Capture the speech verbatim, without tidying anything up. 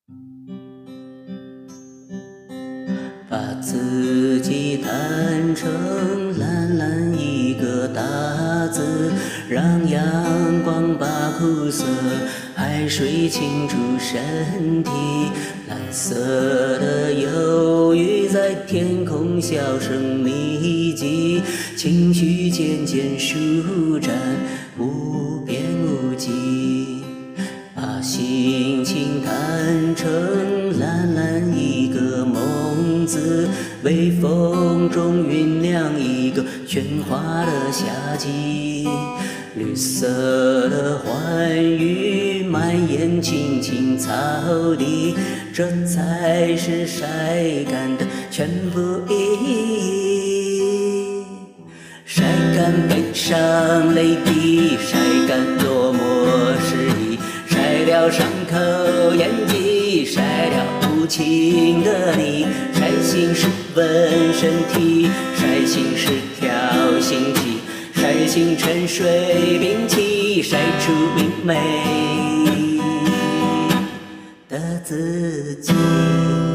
把自己弹成蓝蓝一个大字，让阳光把苦涩海水浸出身体。蓝色的忧郁在天空销声匿迹，情绪渐渐舒展，无边无际。把心情弹成蓝蓝一个梦字，微风中酝酿一个喧哗的夏季。绿色的欢愉蔓延青青草地，这才是晒干的全部意义。晒干悲伤泪滴，晒干落寞失意，晒掉伤口眼疾，晒掉无情的你。晒心事问身体，晒心事跳心气，晒星辰水冰气，晒出明媚的自己。